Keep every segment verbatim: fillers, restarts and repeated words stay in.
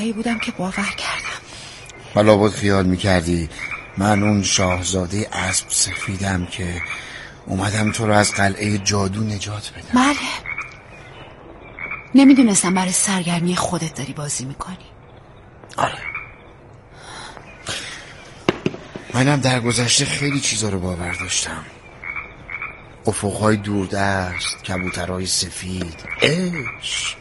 ای بودم که باور کردم. و لابد خیال میکردی من اون شاهزاده اسب سفیدم که اومدم تو رو از قلعه جادو نجات بدم. بله، نمیدونستم برای سرگرمی خودت داری بازی میکنی. آره، منم در گذشته خیلی چیزا رو باور داشتم. افقهای دوردست، کبوترهای سفید، عشق.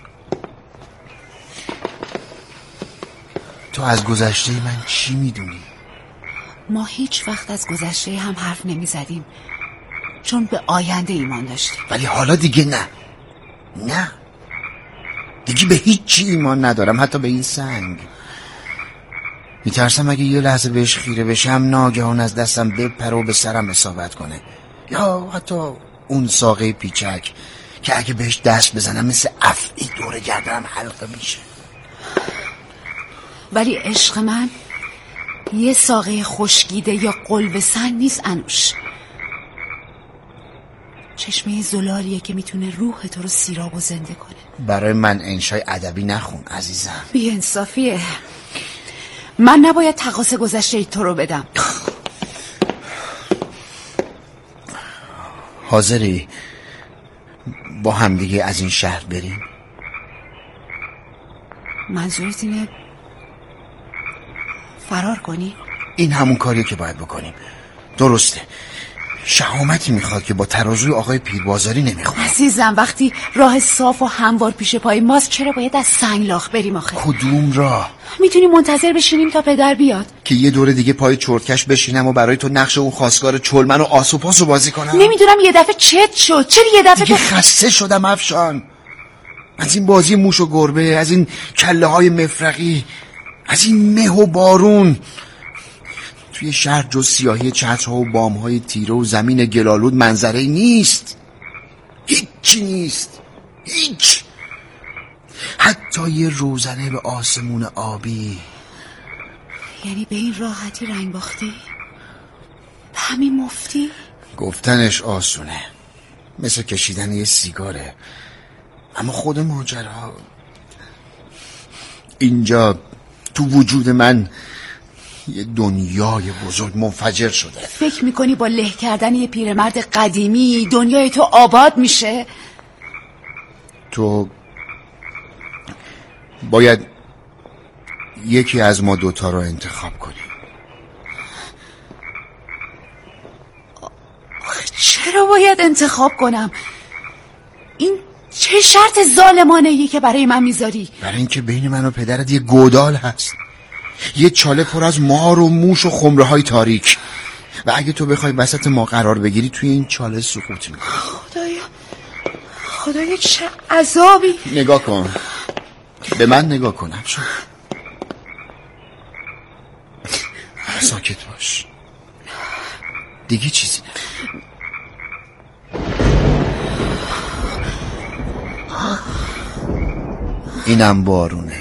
تو از گذشته من چی میدونی؟ ما هیچ وقت از گذشته هم حرف نمیزدیم چون به آینده ایمان داشتیم. ولی حالا دیگه نه. نه دیگه به هیچ چی ایمان ندارم، حتی به این سنگ. میترسم اگه یه لحظه بهش خیره بشم ناگهان از دستم بپره و به سرم اصابت کنه. یا حتی اون ساقه پیچک که اگه بهش دست بزنم مثل افعی دور گردنم حلقه میشه. ولی عشق من یه ساقه خشکیده یا قلب سنگ نیست انوش. چشمه زلالیه که میتونه روح تو رو سیراب و زنده کنه. برای من انشای ادبی نخون عزیزم. بی انصافیه. من نباید تقاص گذشته تو رو بدم. حاضری با هم دیگه از این شهر بریم؟ منظورت اینه فرار کنی؟ این همون کاریه که باید بکنیم. درسته، شهامتی میخواد که با ترازوی آقای پیربازاری نمیخواد. عزیزم وقتی راه صاف و هموار پیش پای ماست چرا باید از سنگلاخ بریم آخه؟ کدوم راه؟ میتونی منتظر بشینیم تا پدر بیاد که یه دوره دیگه پای چرتکش بشینم و برای تو نقش اون خواستگار چلمن و آس و پاس رو بازی کنم؟ نمیدونم یه دفعه چت شد. چرا یه دفعه دیگه خسته شدم افشان از این بازی موش و گربه، از این کله های مفرقی، از این مه و بارون. توی شهر جز سیاهی چترها و بامهای تیره و زمین گلالود منظره نیست. هیچی نیست، هیچ. حتی یه روزنه به آسمون آبی. یعنی به این راحتی رنگ باختی؟ به همین مفتی؟ گفتنش آسونه، مثل کشیدن یه سیگاره. اما خود ماجرا اینجا تو وجود من یه دنیای بزرگ منفجر شده. فکر میکنی با له کردن یه پیرمرد قدیمی دنیای تو آباد میشه؟ تو باید یکی از ما دوتا رو انتخاب کنی. چرا باید انتخاب کنم؟ این چه شرط ظالمانه‌ای که برای من میذاری؟ برای اینکه بین من و پدرت یه گودال هست، یه چاله پر از مار و موش و خمره های تاریک، و اگه تو بخوای وسط ما قرار بگیری توی این چاله سقوط میکنی. خدایا خدایا چه عذابی. نگاه کن به من، نگاه کنم شو. ساکت باش، دیگه چیزی نه. اینم بارونه.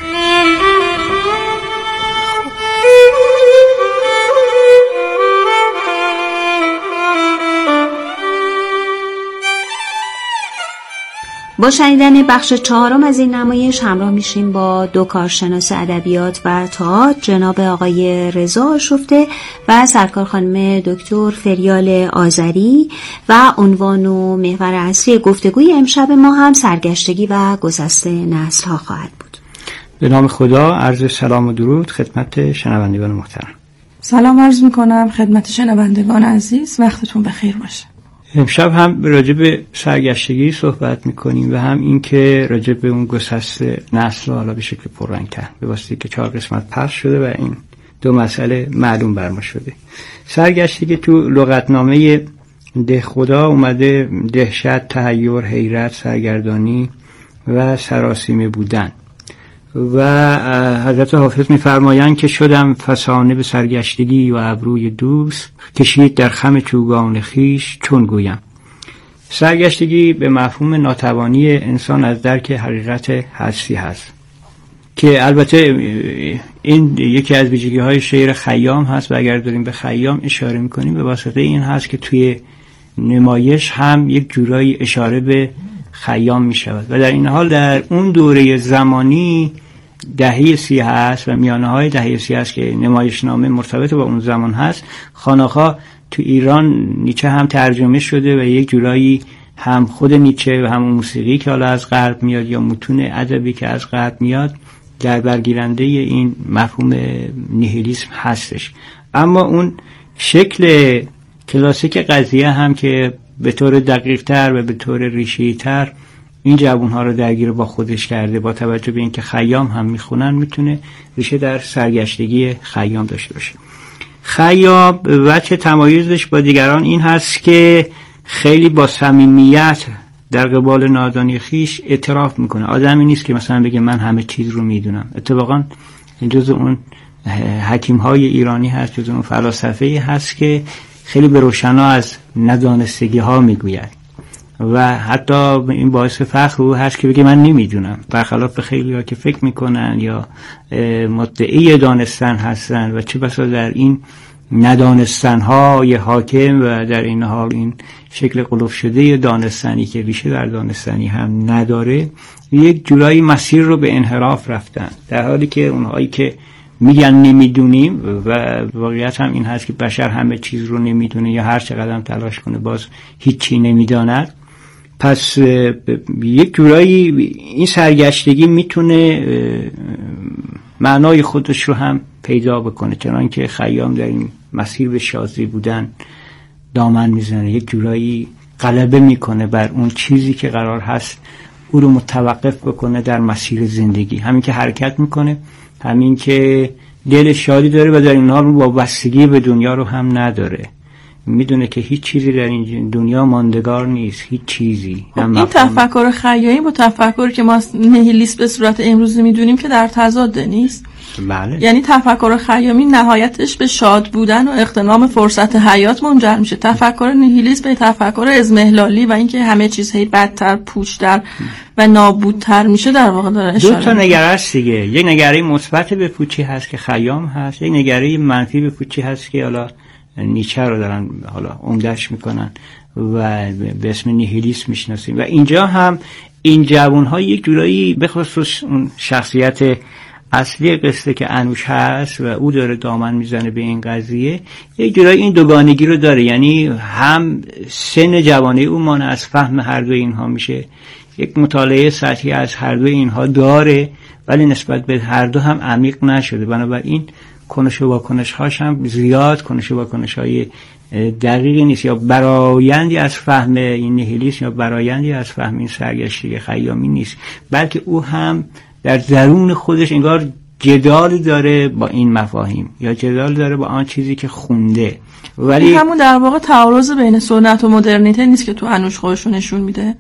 با شنیدن بخش چهارم از این نمایش همراه میشیم با دو کارشناس ادبیات و تئاتر، جناب آقای رضا آشفته و سرکار خانم دکتر فریال آذری، و عنوان و محور اصلی گفتگوی امشب ما هم سرگشتگی و گسسته نسل‌ها خواهد بود. به نام خدا، عرض سلام و درود خدمت شنوندگان محترم. سلام عرض میکنم خدمت شنوندگان عزیز، وقتتون بخیر باشه. امشب هم راجع به سرگشتگی صحبت میکنیم و هم این که راجع به اون گسسته نسل حالا به شکل پررنگ‌تر، به واسطه که چهار قسمت پخش شده و این دو مسئله معلوم بر ما شده. سرگشتگی تو لغتنامه ده خدا اومده دهشت، تحیر، حیرت، سرگردانی و سراسیمه بودن، و حضرت حافظ می‌فرمایند که شدم فسانه به سرگشتگی و ابروی دوست، کشید در خم چوگان خیش چون گویم. سرگشتگی به مفهوم ناتوانی انسان از درک حقیقت هستی هست که البته این یکی از ویژگی‌های شعر خیام هست و اگر داریم به خیام اشاره می‌کنیم به واسطه این هست که توی نمایش هم یک جورایی اشاره به خیام می شود و در این حال در اون دوره زمانی دهه سی هست و میانه های دهه سی هست که نمایشنامه مرتبط با اون زمان هست، خانق‌ها تو ایران نیچه هم ترجمه شده و یک جورایی هم خود نیچه و هم موسیقی که حالا از غرب میاد یا متون ادبی که از غرب میاد در برگیرنده این مفهوم نیهیلیسم هستش. اما اون شکل کلاسیک قضیه هم که به طور دقیق تر و به طور ریشه‌ای تر این جوانها رو درگیر با خودش کرده، با توجه به اینکه خیام هم میخونن، میتونه ریشه در سرگشتگی خیام داشته باشه. خیام وجه تمایزش با دیگران این هست که خیلی با صمیمیت در قبال نادانی خیش اعتراف میکنه. آدمی نیست که مثلا بگه من همه چیز رو میدونم. اتفاقا جز اون حکیم های ایرانی هست، جز اون فلاسفه‌ای هست که خیلی به روشنا از ندانستگی ها میگوید و حتی این باعث فخر او هست که بگه من نمیدونم، برخلاف خیلی ها که فکر میکنن یا مدعی دانستن هستن و چه بسا در این ندانستن های حاکم و در این حال این شکل قلوف شده دانستنی که ریشه در دانستنی هم نداره، یک جورایی مسیر رو به انحراف رفتن، در حالی که اونهایی که میگن نمیدونیم و واقعیت هم این هست که بشر همه چیز رو نمیدونه یا هر چقدر هم تلاش کنه باز هیچی نمیداند. پس یک جورایی این سرگشتگی میتونه معنای خودش رو هم پیدا بکنه، چنانکه خیام در این مسیر به شاذی بودن دامن میزنه، یک جورایی غلبه میکنه بر اون چیزی که قرار هست او رو متوقف بکنه در مسیر زندگی. همین که حرکت میکنه، همین که دل شادی داره و در این حال وابستگی به دنیا رو هم نداره، میدونه که هیچ چیزی در این دنیا ماندگار نیست، هیچ چیزی. این تفکر خیامی با تفکری که ما نیهیلیسم به صورت امروزی میدونیم که در تضاد نیست. بله. یعنی تفکر خیامی نهایتش به شاد بودن و اغتنام فرصت حیات منجر میشه. تفکر نیهیلیسم به تفکر اضمحلالی و اینکه همه چیز هی بدتر، پوچ‌تر و نابودتر میشه در واقع داره اشاره. دو تا نگره است دیگه. یک نگره مثبت به پوچی هست که خیام هست، یک نگره منفی به پوچی هست که حالا نیچه رو دارن حالا عمده‌اش میکنن و به اسم نیهیلیسم میشناسیم. و اینجا هم این جوان‌ها یک جورایی به خصوص اون شخصیت اصلی قصه که انوش هست و او داره دامن میزنه به این قضیه، یک جورایی این دوگانگی رو داره، یعنی هم سن جوانی او مانع از فهم هر دو اینها میشه، یک مطالعه سطحی از هر دو اینها داره ولی نسبت به هر دو هم عمیق نشده، بنابراین کنش و واکنش هاش هم زیاد کنش و واکنش های دقیقی نیست یا برایندی از فهم این نیهیلیسم یا برایندی از فهم این سرگشتگی خیامی نیست، بلکه او هم در درون خودش انگار جدال داره با این مفاهیم یا جدال داره با آن چیزی که خونده. ولی همون در واقع تعارض بین سنت و مدرنیته نیست که تو انوش خودش رو نشون میده.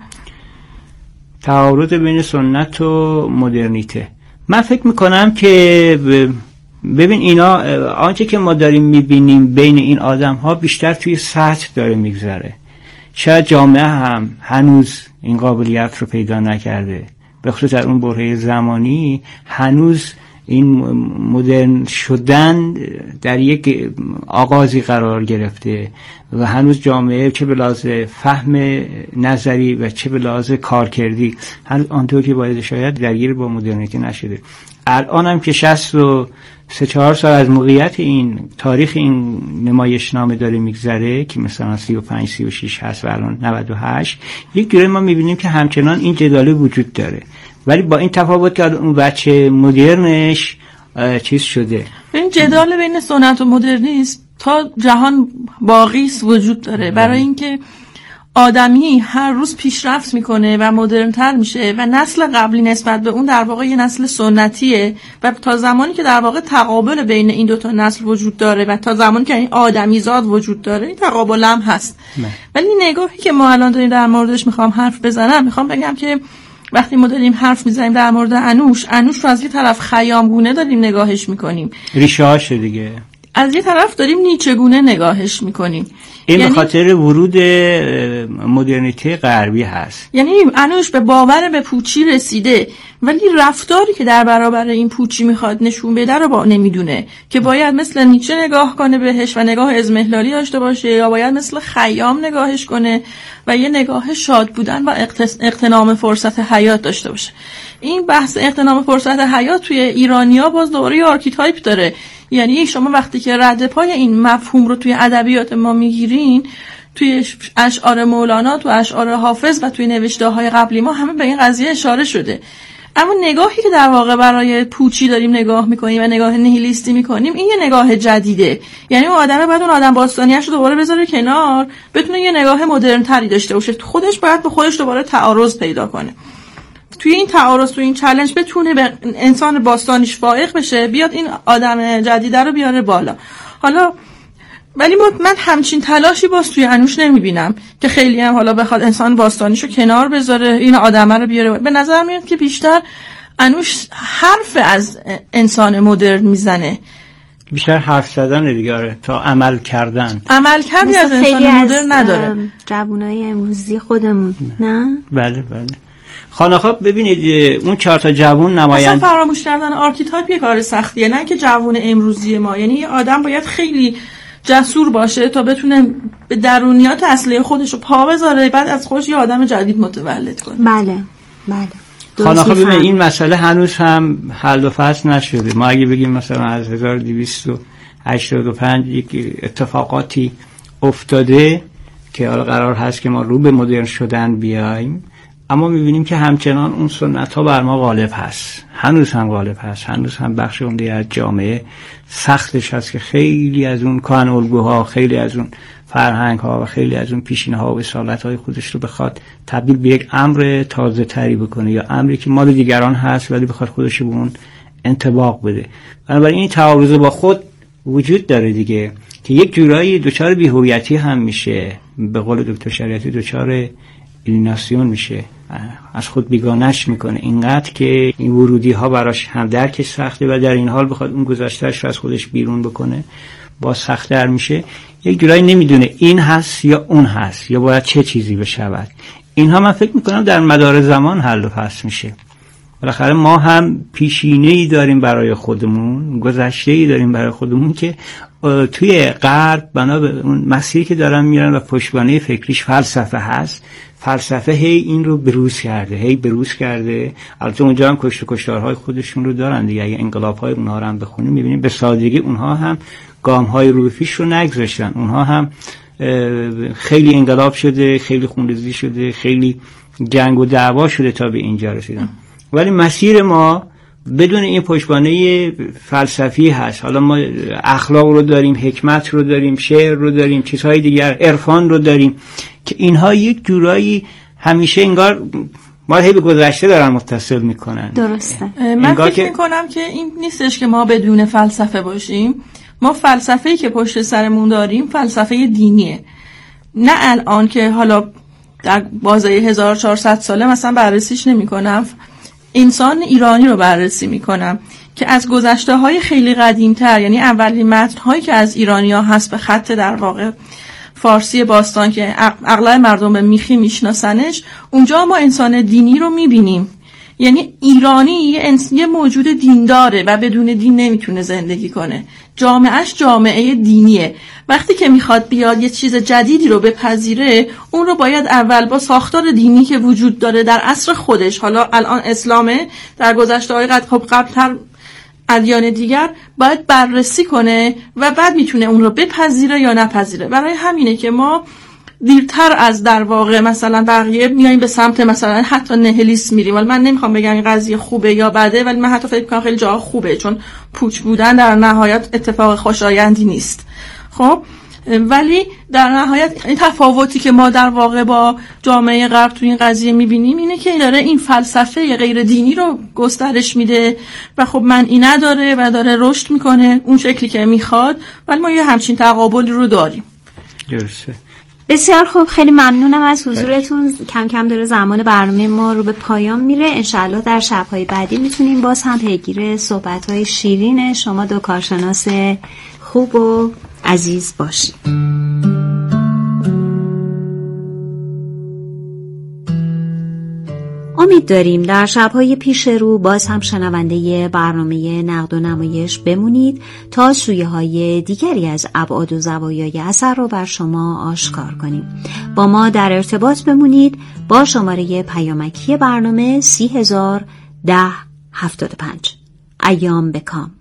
تعارض بین سنت و مدرنیته، من فکر میکنم که ببین اینا آنچه که ما داریم میبینیم بین این آدم ها بیشتر توی سطح داره میگذره. شاید جامعه هم هنوز این قابلیت رو پیدا نکرده، به خصوص در اون برهه زمانی هنوز این مدرن شدن در یک آغازی قرار گرفته و هنوز جامعه چه به لحاظ فهم نظری و چه به لحاظ کارکردی هنوز آنطور که باید شاید درگیر با مدرنیته نشده. الان هم که شصت و سه چهار سال از موقعیت این تاریخ این نمایشنامه داره میگذره که مثلا سی و پنج سی و شش هست و الان نود و هشت، یک جوری ما میبینیم که همچنان این جداله وجود داره، ولی با این تفاوت که اون بچه مدرنش چیز شده. این جدال بین سنت و مدرنیسم تا جهان باقی است وجود داره، برای اینکه آدمی هر روز پیشرفت میکنه و مدرن‌تر میشه و نسل قبلی نسبت به اون در واقع یه نسل سنتیه و تا زمانی که در واقع تقابل بین این دوتا نسل وجود داره و تا زمانی که این آدمی زاد وجود داره این تقابل هم هست. ولی نگاهی که ما الان داریم در موردش میخوام حرف بزنم، میخوام بگم که وقتی ما داریم حرف میزنیم در مورد انوش، انوش رو از یه طرف خیامگونه داریم نگاهش میکنیم، ریشه هاشه دیگه، از یه طرف داریم نیچگونه نگاهش میکنیم. این یعنی به خاطر ورود مدرنیته غربی هست، یعنی انوش به باور به پوچی رسیده ولی رفتاری که در برابر این پوچی میخواد نشون بده رو با نمیدونه که باید مثل نیچه نگاه کنه بهش و نگاه اضمحلالی داشته باشه یا باید مثل خیام نگاهش کنه و یه نگاه شاد بودن و اغتنام فرصت حیات داشته باشه. این بحث اغتنام فرصت حیات توی ایرانیا باز دوباره یه آرکیتایپ داره. یعنی شما وقتی که رد پای این مفهوم رو توی ادبیات ما میگیرین، توی اشعار مولانا، تو اشعار حافظ و توی نوشته‌های قبلی ما همه به این قضیه اشاره شده. اما نگاهی که در واقع برای پوچی داریم نگاه میکنیم و نگاه نیهیلیستی میکنیم، این یه نگاه جدیده. یعنی اون آدمه باید اون آدم باستانیش رو دوباره بذاره کنار، بتونه یه نگاه مدرن تری داشته باشه. خودش باید به خودش دوباره تعارض پیدا کنه. توی این تعارض، توی این چالش بتونه به انسان باستانیش فائق بشه، بیاد این آدم جدیده رو بیاره بالا. حالا ولی من همچین تلاشی باز توی انوش نمیبینم که خیلی هم حالا بخواد انسان باستانیشو کنار بذاره، این آدمه رو بیاره. به نظر میاد که بیشتر انوش حرف از انسان مدرن میزنه، بیشتر حرف زدن دیگه تا عمل کردن. عمل کردی از انسان مدرن نداره. جوانای امروزی خودمون نه؟ بله بله. خانخواب ببینید اون چهار تا جوون نمایند، اصلا فراموش کردن آرکیتایپ یه کار سختیه، نه که جوون امروزی ما. یعنی یه آدم باید خیلی جسور باشه تا بتونه به درونیات اصلی خودش رو پا بذاره، بعد از خودش یه آدم جدید متولد کنه. بله بله. خانخواب ببینید این مسئله هنوز هم حل و فصل نشده. ما اگه بگیم مثلا از هزار و دویست و هشتاد و پنج یک اتفاقاتی افتاده که حالا قرار هست که ما رو به مدرن شدن بیایم، اما میبینیم که همچنان اون سنت ها بر ما غالب هست، هنوز هم غالب هست، هنوز هم بخش عمده از جامعه سختش هست که خیلی از اون کهن الگوها، خیلی از اون فرهنگ ها و خیلی از اون پیشینه ها و اصالت های خودش رو بخواد تبدیل به یک امر تازه تری بکنه، یا امری که مال دیگران هست ولی بخواد خودش رو به اون انطباق بده. بنابراین این تعارض با خود وجود داره دیگه، که یک جورایی دچار بی‌هویتی هم میشه، به قول دکتر شریعتی دچار الیناسیون میشه، از خود بیگانش میکنه، اینقدر که این ورودی ها براش هم درکش سخته و در این حال بخواد اون گذشتهش رو از خودش بیرون بکنه با سخت‌تر میشه. یک جورایی نمیدونه این هست یا اون هست یا باید چه چیزی بشود. اینها من فکر میکنم در مدار زمان حل و فصل میشه. بالاخره ما هم پیشینه‌ای داریم برای خودمون، گذشته‌ای داریم برای خودمون که توی غرب بنا به اون مسیری که دارن میرن و پشتوانه فکریش فلسفه هست، فلسفه هی این رو بروز کرده، هی بروز کرده. البته اونجا هم کشت و کشتارهای خودشون رو دارن دیگه. اگه انقلاب‌های اونها رو هم بخونیم می‌بینیم به سادگی اونها هم گام‌های رو به پیش رو نگذاشتن. اونها هم خیلی انقلاب شده، خیلی خونریزی شده، خیلی جنگ و دعوا شده تا به اینجا رسیدن. ولی مسیر ما بدون این پشتوانه فلسفی هست. حالا ما اخلاق رو داریم، حکمت رو داریم، شعر رو داریم، چیزهای دیگر، عرفان رو داریم که اینها یک جورایی همیشه انگار ما هی به گذشته دارن متصل میکنن. درسته. من فکر که... میکنم که این نیستش که ما بدون فلسفه باشیم. ما فلسفه‌ای که پشت سرمون داریم فلسفه دینیه، نه الان که حالا در بازه هزار و چهارصد ساله مثلا بررسیش نمی‌کنم. انسان ایرانی رو بررسی میکنم که از گذشته های خیلی قدیمتر، یعنی اولین متن هایی که از ایرانیا هست به خط در واقع فارسی باستان که اغلب مردم به میخی میشناسنش، اونجا ما انسان دینی رو میبینیم. یعنی ایرانی یه, انس... یه موجود دینداره و بدون دین نمیتونه زندگی کنه. جامعهش جامعه دینیه. وقتی که میخواد بیاد یه چیز جدیدی رو بپذیره، اون رو باید اول با ساختار دینی که وجود داره در عصر خودش، حالا الان اسلامه، در گذشته های قد خب قبلتر ادیان دیگر، باید بررسی کنه و بعد میتونه اون رو بپذیره یا نپذیره. برای همینه که ما دیرتر از در واقع مثلا بقیه میایم به سمت مثلا حتی نهلیسم میریم. ولی من نمیخوام بگم این قضیه خوبه یا بده، ولی من حتی فکر میکنم خیلی جا خوبه، چون پوچ بودن در نهایت اتفاق خوشایندی نیست. خب ولی در نهایت این تفاوتی که ما در واقع با جامعه غرب تو این قضیه میبینیم اینه که داره این فلسفه غیر دینی رو گسترش میده و خب معنی نداره و داره رشد میکنه اون شکلی که میخواد، ولی ما یه همچین تقابلی رو داریم. درسته. بسیار خوب، خیلی ممنونم از حضورتون. کم کم داره زمان برنامه ما رو به پایان میره. انشالله در شب‌های بعدی میتونیم باز هم پیگیر صحبت‌های شیرین شما دو کارشناس خوب و عزیز باشید. امید داریم در شب‌های پیش رو باز هم شنونده برنامه نقد و نمایش بمونید تا سویه‌های دیگری از ابعاد و زوایای اثر رو بر شما آشکار کنیم. با ما در ارتباط بمونید با شماره پیامکی برنامه سی هزار ده هفتاد و پنج. ایام بکام.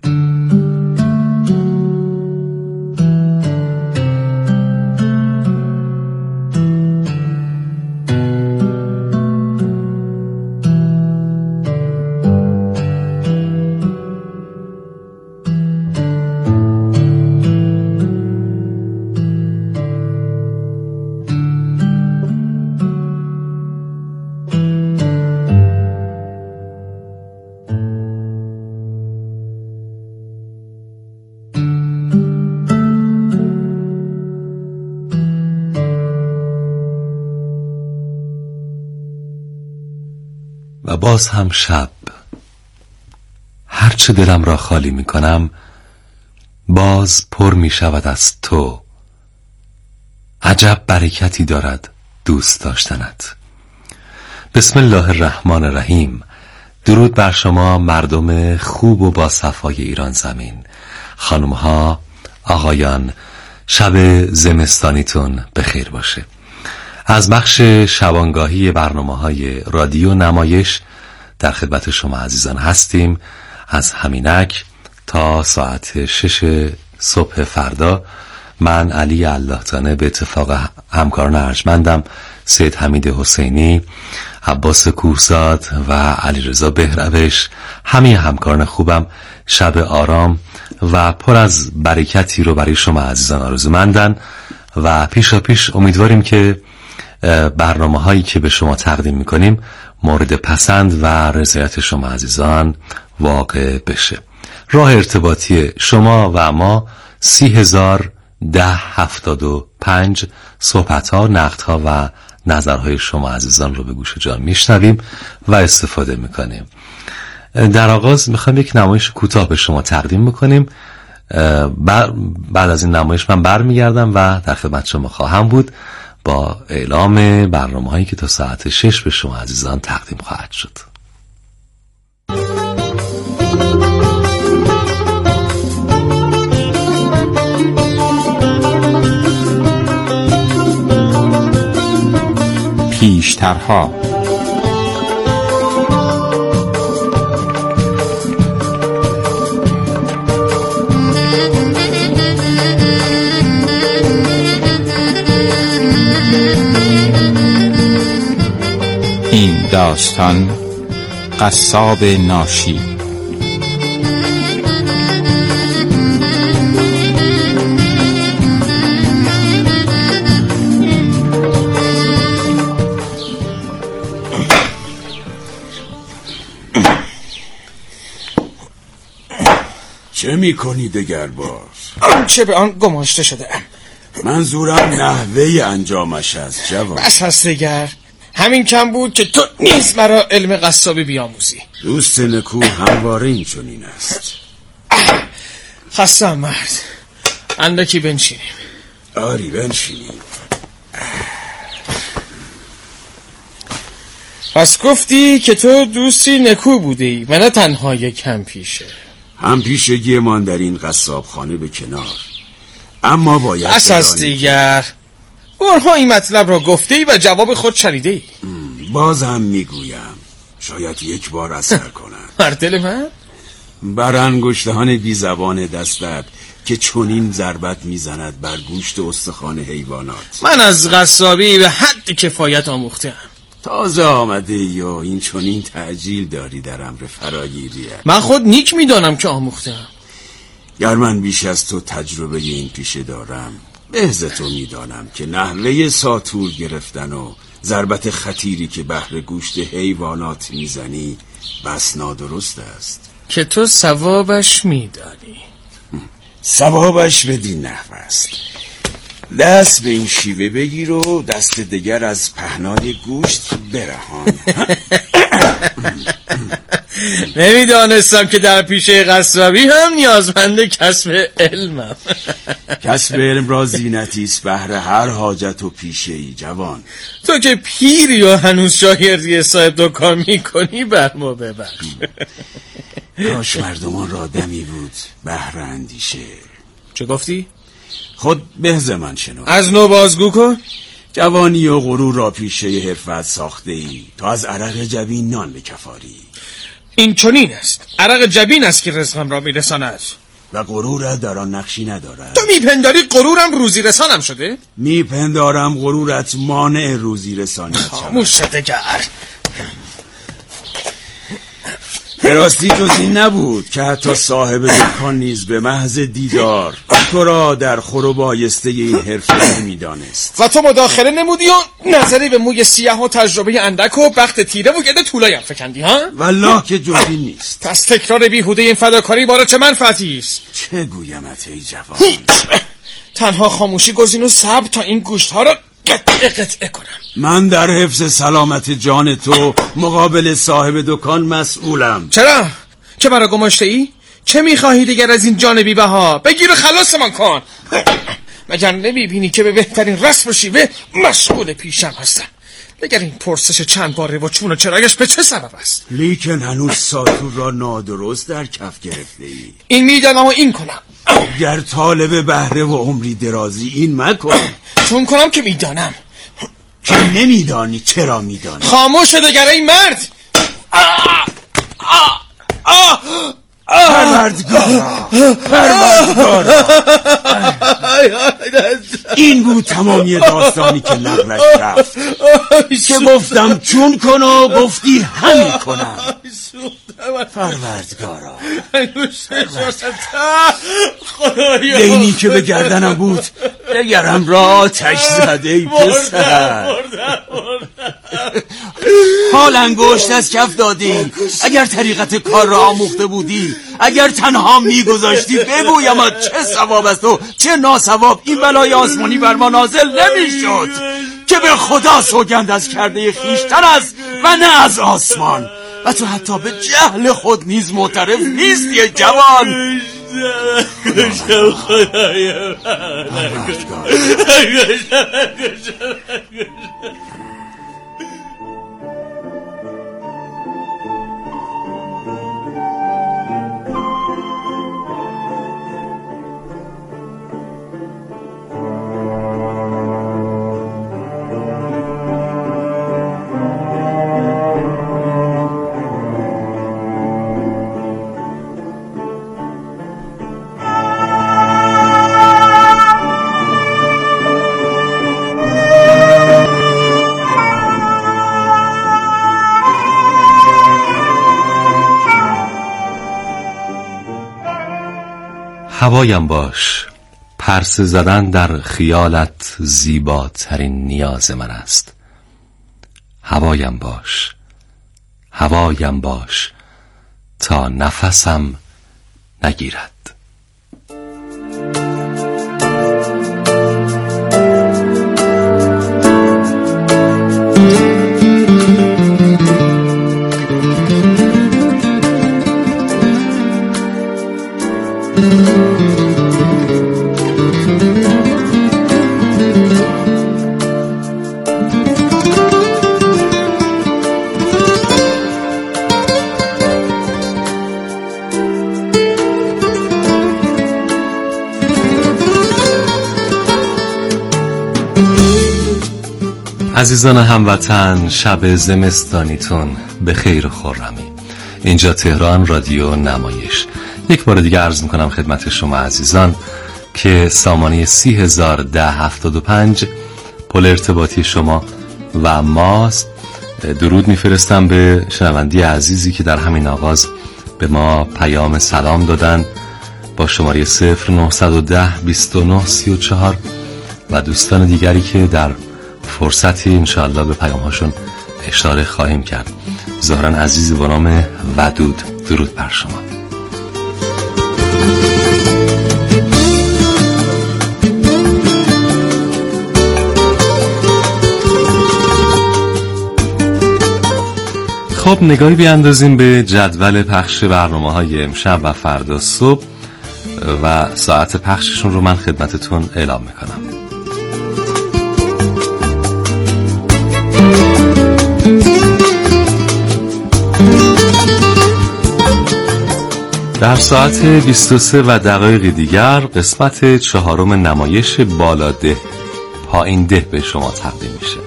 و باز هم شب، هرچه دلم را خالی می کنم باز پر می شود از تو. عجب برکتی دارد دوست داشتنت. بسم الله الرحمن الرحیم. درود بر شما مردم خوب و با صفای ایران زمین. خانمها، آقایان، شب زمستانیتون بخیر باشه. از بخش شبانگاهی برنامه‌های رادیو نمایش در خدمت شما عزیزان هستیم. از همینک تا ساعت شش صبح فردا من علی الله‌تانه به اتفاق همکاران ارجمندم سید حمید حسینی، عباس کوهزاد و علیرضا بهروش، همه همکاران خوبم شب آرام و پر از برکتی رو برای شما عزیزان آرزومندن و پیشا پیش امیدواریم که برنامه هایی که به شما تقدیم میکنیم مورد پسند و رضایت شما عزیزان واقع بشه. راه ارتباطی شما و ما سی هزار ده هفتاد و پنج. صحبت ها، نقد ها و نظرهای شما عزیزان رو به گوش جان میشنویم و استفاده میکنیم. در آغاز میخوام یک نمایش کوتاه به شما تقدیم میکنیم. بعد از این نمایش من برمیگردم و در خدمت شما خواهم بود با اعلام برنامه هایی که تا ساعت شش به شما عزیزان تقدیم خواهد شد. پیشترها. این داستان قصاب ناشی. چه میکنی دگر بار؟ آنچه به آن گماشته شده ام. منظورم نحوه انجامش است جوان. بس هست دگر، همین کم بود که تو نیز مرا علم قصابی بیاموزی. دوست نکو همواره این چنین است. خستم مرد، اندکی بنشینیم. آری بنشینیم. پس گفتی که تو دوستی نکو بودی و نه تنها یک هم پیشه. هم پیشگی من در این قصاب خانه به کنار، اما باید اساس دیگر برها این مطلب را گفته ای و جواب خود شنیده ای. بازم میگویم شاید یک بار اثر کنند. بر دل من؟ بر انگشتان بی زبان دستت که چنین ضربت میزند بر گوشت و استخوان حیوانات. من از قصابی به حد کفایت آموختم. تازه آمده یا این چنین تعجیل داری در امر فراگیریت؟ من خود نیک میدانم که آموختم. گر من بیش از تو تجربه این پیشه دارم، بهز تو میدانم که نحوه ساتور گرفتن و ضربت خطیری که بهر گوشت حیوانات میزنی بس نادرست است. که تو ثوابش میدانی. ثوابش بدین نحو است: دست به این شیوه بگیر و دست دیگر از پهنای گوشت برهان. نمیدانستم که در پیشه قصابی هم نیازمند کسب علمم. کسب علم را زینتی است بهر هر حاجت و پیشه ای جوان. تو که پیری و هنوز شاگردی صاحب دکان میکنی بر ما ببخش. کاش مردمان را دمی بود بهر اندیشه. چه گفتی؟ خود بهز من شنو. از نو بازگو کن. جوانی و غرور را پیشه حرفت ساخته ای تا از عرق جبین نان بکفاری. این چنین است، عرق جبین است که رزقم را میرساند. و غرورت در آن نقشی ندارد. تو میپنداری غرورم روزی رسانم شده؟ میپندارم غرورت مانع روزی رسانیت شود. خاموش دگر. به راستی جز این نبود که حتی صاحب دکان نیز به محض دیدار تو را در خور و بایسته این حرفه میدانست و تو مداخله نمودی و نظری به موی سیاه و تجربه اندک و بخت تیره و گده طولایم فکندی ها؟ والله که جز این نیست. پس تکرار بیهوده این فداکاری بارا چه منفعتی است؟ چه گویمت ای جوان؟ تنها خاموشی گزین و صبر تا این گوشت ها را قطعه قطعه کنم. من در حفظ سلامت جان تو مقابل صاحب دکان مسئولم. چرا؟ چه برا گماشته ای؟ چه میخواهی دیگر از این جان بی بها؟ بگیر و خلاص من کن. مگر نمیبینی که به بهترین رسم و شیوه مشغول پیشم هستم؟ دیگر این پرسش چند باره و چون و چرایش به چه سبب است؟ لیکن هنوز ساتور را نادرست در کف گرفته ای. این میدانم و این کنم. گر طالب بهره و عمری درازی این مکن. چون کنم که میدانم. که نمیدانی چرا میدانی؟ خاموش دیگر این مرد. آه آه آه پروردگارا پروردگارا این بود تمامی داستانی که نقلش رفت که گفتم چون کن و گفتی همین کنم. پروردگارا دینی که به گردنم بود دگرم را آتش زده ای پسر. حال انگشت از کف دادی. اگر طریقت کار را آموخته بودی، اگر تنها میگذاشتی بگویمت چه ثواب است و چه ناثواب، این بلای آسمانی بر ما نازل نمیشد که به خدا سوگند از کرده خیشتن است و نه از آسمان. و تو حتی به جهل خود نیز معترف نیستی جوان. کشم خدایم هوایم باش، پرسه زدن در خیالت زیباترین نیاز من است. هوایم باش، هوایم باش تا نفسم نگیرد. عزیزان هموطن، شب زمستانیتون به خیر و خرمی. اینجا تهران رادیو نمایش. یک بار دیگه عرض میکنم خدمت شما عزیزان که سامانه سی هزار ده هفتاد و پنج پل ارتباطی شما و ماست. درود میفرستم به شنوندی عزیزی که در همین آغاز به ما پیام سلام دادن با شماره صفر نهصد و ده بیست و نه سی و چهار و دوستان دیگری که در فرصتی انشاءالله به پیام هاشون اشاره خواهیم کرد. ظاهرا عزیزی با نام ودود، درود بر شما. خب نگاهی بیاندازیم به جدول پخش برنامه های امشب و فردا صبح و ساعت پخششون رو من خدمتتون اعلام میکنم. در ساعت بیست و سه و دقایق دیگر قسمت چهارم نمایش بالاده پایین ده به شما تقدیم میشه.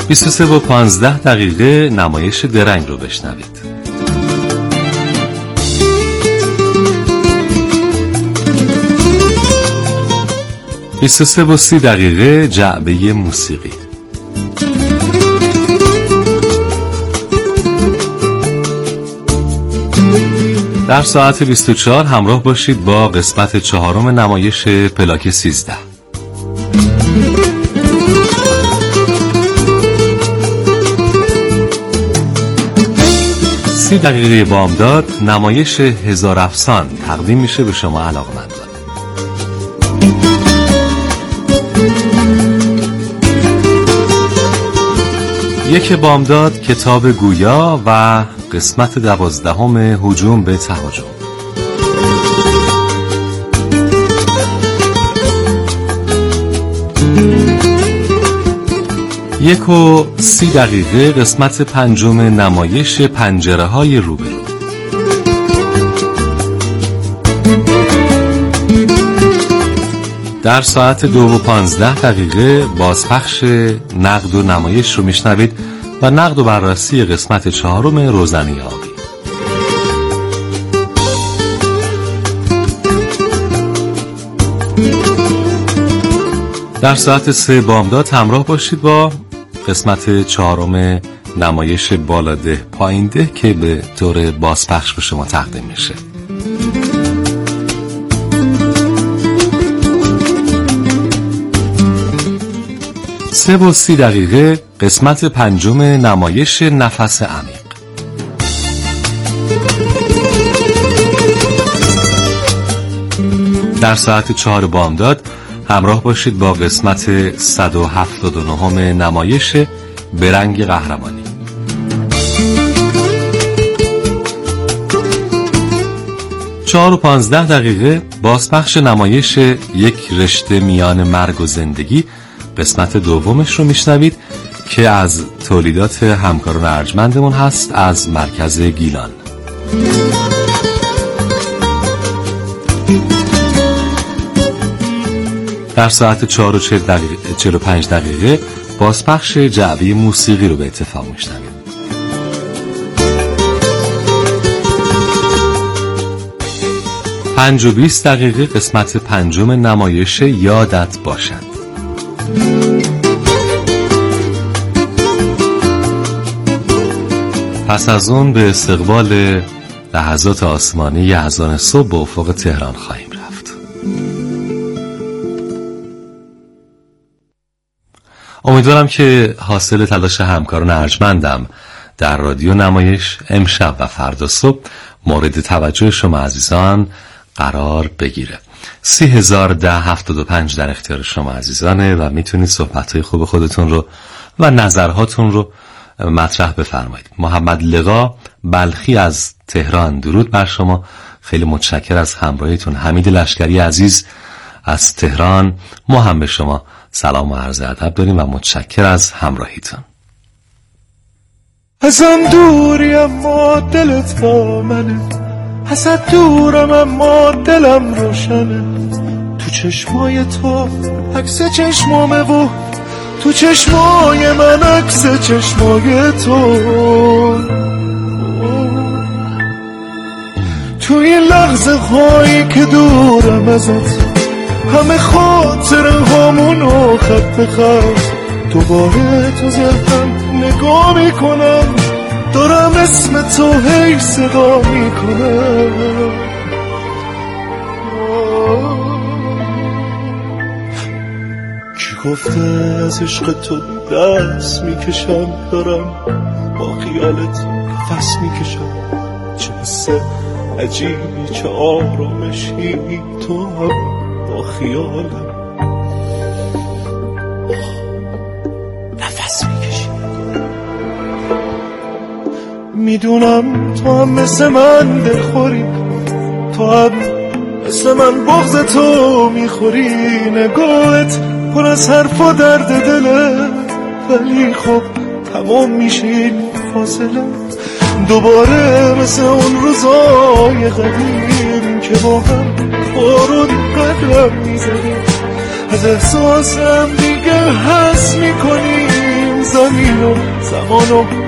بیست و سه و پانزده دقیقه نمایش درنگ رو بشنوید. بیست و سه و سی دقیقه جعبه موسیقی. در ساعت بیست و چهار همراه باشید با قسمت چهارم نمایش پلاک سیزده. سی دقیقه بامداد نمایش هزار افسان تقدیم میشه به شما علاقه‌مندان. یک بامداد کتاب گویا و قسمت دوازدهم هجوم به تهاجم. یک و سی دقیقه قسمت پنجم نمایش پنجره های روبرو. در ساعت دو و پانزده دقیقه بازپخش نقد و نمایش رو میشنوید و نقد و بررسی قسمت چهارم روزنی آبی. در ساعت سه بامداد همراه باشید با قسمت چهارم نمایش بالاده پایینده که به طور بازپخش به شما تقدیم میشه. سه و سی دقیقه قسمت پنجم نمایش نفس عمیق. در ساعت چهار بامداد همراه باشید با قسمت صد و هفتاد و نهم نمایش برنگ قهرمانی. چهار و پانزده دقیقه بازپخش نمایش یک رشته میان مرگ و زندگی قسمت دومش رو میشنوید که از تولیدات همکاران ارجمندمون هست از مرکز گیلان. در ساعت چهار و چهل و پنج دقیقه بازپخش جعبه موسیقی رو به اتفاق میشنوید. پنج و بیست دقیقه قسمت پنجم نمایش یادت باشد. پس از اون به استقبال لحظات آسمانی اذان صبح به افق تهران خواهیم رفت. امیدوارم که حاصل تلاش همکاران ارجمندم در رادیو نمایش امشب و فردا صبح مورد توجه شما عزیزان قرار بگیره. سی هزار ده هفتاد و پنج در اختیار شما عزیزانه و میتونید صحبتهای خوب خودتون رو و نظرهاتون رو مطرح بفرمایید. محمد لقا بلخی از تهران، درود بر شما، خیلی متشکر از همراهیتون. حمید لشکری عزیز از تهران، ما هم به شما سلام و عرض ادب داریم و متشکر از همراهیتون. ازم دوری اما دلت با منه، ازت دورم اما دلم روشنه، تو چشمای تو عکس چشمامه و تو چشمای من عکس چشمای تو. تو این لحظه هایی که دورم ازت همه خاطر همونو خط به خط دوباره تو ذهنم نگاه میکنم، دارم اسم تو هی صدا میکنم. کی گفته از عشق تو دست میکشم، دارم با خیالت نفس میکشم. چه حس عجیبی، چه آرامشی، تو هم با خیالم نفس میکشی. میدونم تو هم مثل من دلخوری، تو هم مثل من بغض تو میخوری. نگاهت پر از حرف و درد دله، ولی خب تمام میشه این فاصله. دوباره مثل اون روزای قدیم که با هم بارون قدرم میزنیم، از احساسم دیگه حس میکنیم. زمین و زمان و